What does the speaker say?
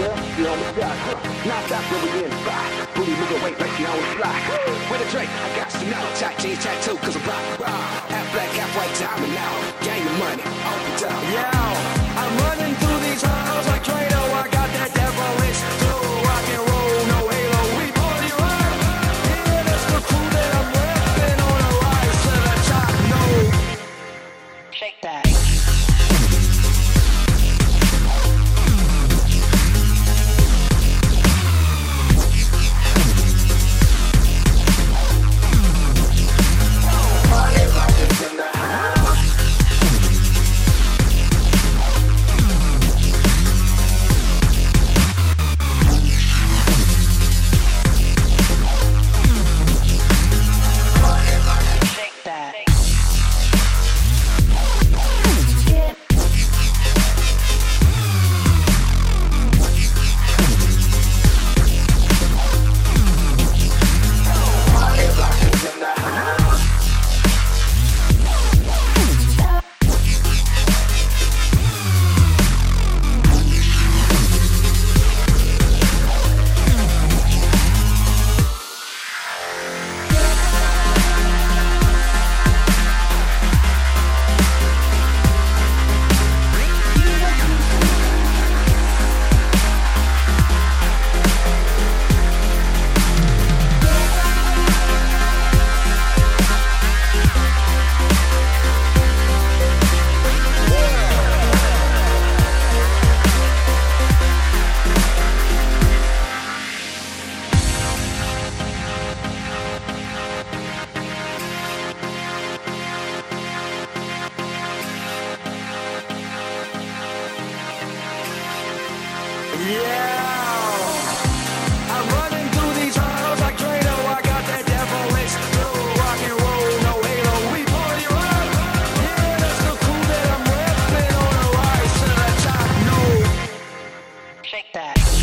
you on the sky. Non-stop where we in the spot. Booty moving weight like she on the fly. With a Drake, I got to know. Tight jeans, tattoo, cause I'm rock. Half black, half white, diamond now. Gang the money, open up. Yeah, I'm running through these halls like Trado. I got that devilish flow. Rock and roll, no halo. We party rock. Yeah, that's the crew that I'm repping on a rise to the top. No, shake that. That.